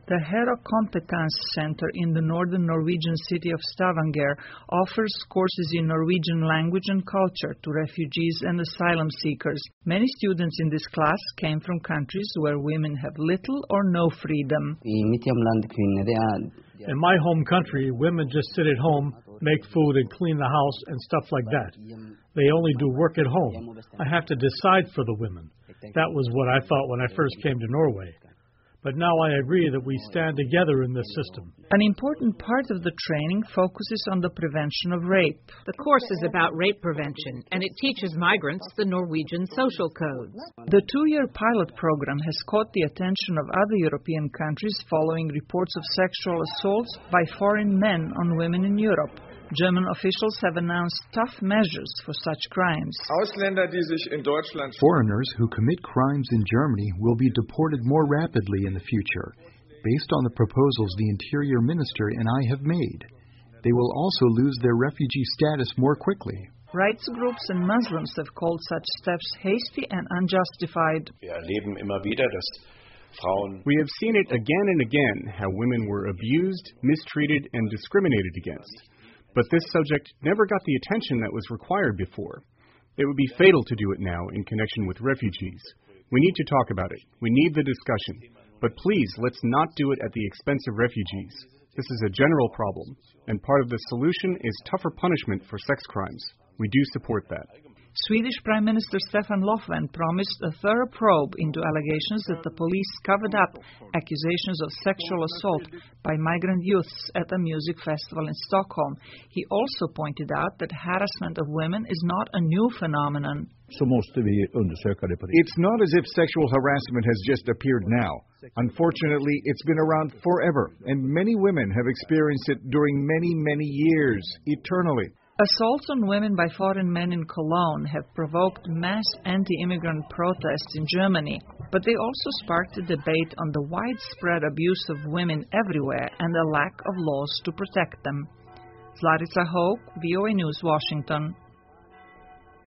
The Hera Competence Center in the northern Norwegian city of Stavanger offers courses in Norwegian language and culture to refugees and asylum seekers. Many students in this class came from countries where women have little or no freedom. In my home country, women just sit at home, make food and clean the house and stuff like that. They only do work at home. I have to decide for the women. That was what I thought when I first came to Norway. But now I agree that we stand together in this system. An important part of the training focuses on the prevention of rape. The course is about rape prevention, and it teaches migrants the Norwegian social codes. The 2-year pilot program has caught the attention of other European countries following reports of sexual assaults by foreign men on women in Europe. German officials have announced tough measures for such crimes. Foreigners who commit crimes in Germany will be deported more rapidly in the future, based on the proposals the Interior Minister and I have made. They will also lose their refugee status more quickly. Rights groups and Muslims have called such steps hasty and unjustified. We have seen it again and again, how women were abused, mistreated, and discriminated against. But this subject never got the attention that was required before. It would be fatal to do it now in connection with refugees. We need to talk about it. We need the discussion. But please, let's not do it at the expense of refugees. This is a general problem, and part of the solution is tougher punishment for sex crimes. We do support that. Swedish Prime Minister Stefan Löfven promised a thorough probe into allegations that the police covered up accusations of sexual assault by migrant youths at a music festival in Stockholm. He also pointed out that harassment of women is not a new phenomenon. It's not as if sexual harassment has just appeared now. Unfortunately, it's been around forever, and many women have experienced it during many, many years, eternally. Assaults on women by foreign men in Cologne have provoked mass anti-immigrant protests in Germany, but they also sparked a debate on the widespread abuse of women everywhere and the lack of laws to protect them. Zlatica Hoke, VOA News, Washington.